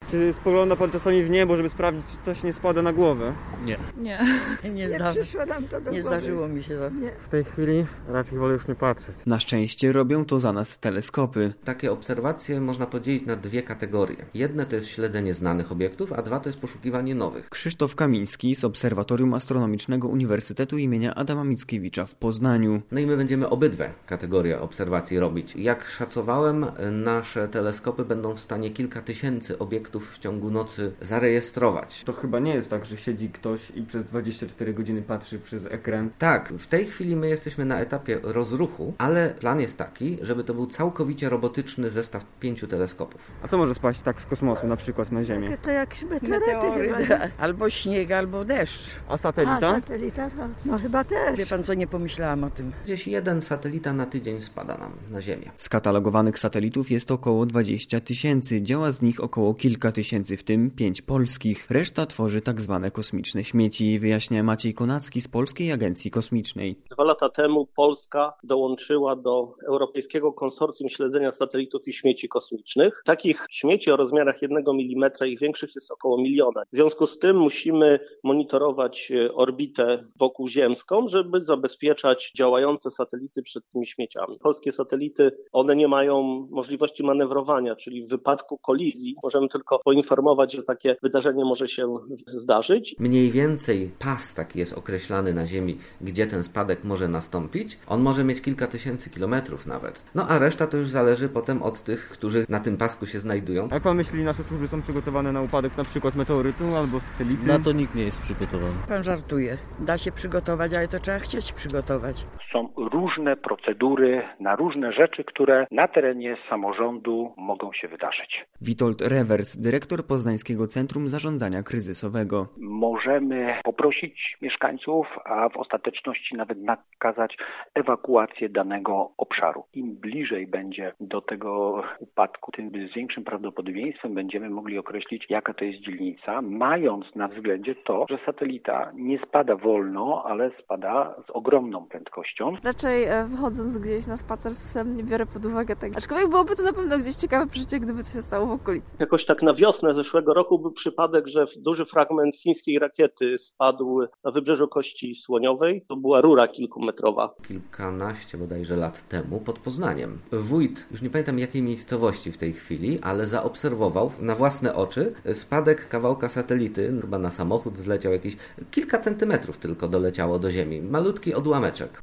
Czy spogląda pan czasami w niebo, żeby sprawdzić, czy coś nie spada na głowę? Nie. Nie przyszło nam to do głowy. Zdarzyło mi się to. Nie. W tej chwili raczej wolę już nie patrzeć. Na szczęście robią to za nas teleskopy. Takie obserwacje można podzielić na dwie kategorie. Jedne to jest śledzenie znanych obiektów, a dwa to jest poszukiwanie nowych. Krzysztof Kamiński z Obserwatorium Astronomicznego Uniwersytetu imienia Adama Mickiewicza w Poznaniu. No i my będziemy obydwie kategorie obserwacji robić. Jak szacowałem, nasze teleskopy będą w stanie kilka tysięcy obiektów w ciągu nocy zarejestrować. To chyba nie jest tak, że siedzi ktoś i przez 24 godziny patrzy przez ekran. Tak, w tej chwili my jesteśmy na etapie rozruchu, ale plan jest taki, żeby to był całkowicie robotyczny zestaw 5 teleskopów. A co może spaść tak z kosmosu, na przykład na Ziemię? To jakieś meteoryty chyba. Nie? Albo śnieg, albo deszcz. A satelita? Satelita to, no chyba też. Wie pan co, nie pomyślałam o tym. Gdzieś jeden satelita na tydzień spada nam na Ziemię. Skatalogowanych satelitów jest około 20 000, działa z nich około kilka tysięcy, w tym 5 polskich. Reszta tworzy tak zwane kosmiczne śmieci, wyjaśnia Maciej Konacki z Polskiej Agencji Kosmicznej. 2 lata temu Polska dołączyła do Europejskiego Konsorcjum Śledzenia Satelitów i Śmieci Kosmicznych. Takich śmieci o rozmiarach 1 mm i większych jest około 1 000 000. W związku z tym musimy monitorować orbitę wokół ziemską, żeby zabezpieczać działające satelity przed tymi śmieciami. Polskie satelity, one nie mają możliwości manewrowania, czyli w wypadku kolizji możemy tylko poinformować, że takie wydarzenie może się zdarzyć. Mniej więcej pas taki jest określany na Ziemi, gdzie ten spadek może nastąpić. On może mieć kilka tysięcy kilometrów nawet. No a reszta to już zależy potem od tych, którzy na tym pasku się znajdują. Jak pan myśli, nasze służby są przygotowane na upadek na przykład meteorytu albo satelity? Na to nikt nie jest przygotowany. Pan żartuje. Da się przygotować, ale to trzeba chcieć przygotować. Są różne procedury na różne rzeczy, które na terenie samorządu mogą się wydarzyć. Witold Rewers, dyrektor Poznańskiego Centrum Zarządzania Kryzysowego. Możemy poprosić mieszkańców, a w ostateczności nawet nakazać ewakuację danego obszaru. Im bliżej będzie do tego upadku, tym z większym prawdopodobieństwem będziemy mogli określić, jaka to jest dzielnica, mając na względzie to, że satelita nie spada wolno, ale spada z ogromną prędkością. Raczej wychodząc gdzieś na spacer z psem nie biorę pod uwagę tego. Aczkolwiek byłoby to na pewno gdzieś ciekawe przeżycie, gdyby to się stało w okolicy. Jakoś tak na wiosnę zeszłego roku był przypadek, że duży fragment chińskiej rakiety spadł na wybrzeżu Kości Słoniowej. To była rura kilkumetrowa. Kilkanaście bodajże lat temu pod Poznaniem. Wójt, już nie pamiętam jakiej miejscowości w tej chwili, ale zaobserwował na własne oczy spadek kawałka satelity, chyba na samochód zleciał jakieś kilka centymetrów tylko doleciało do ziemi. Malutki odłameczek.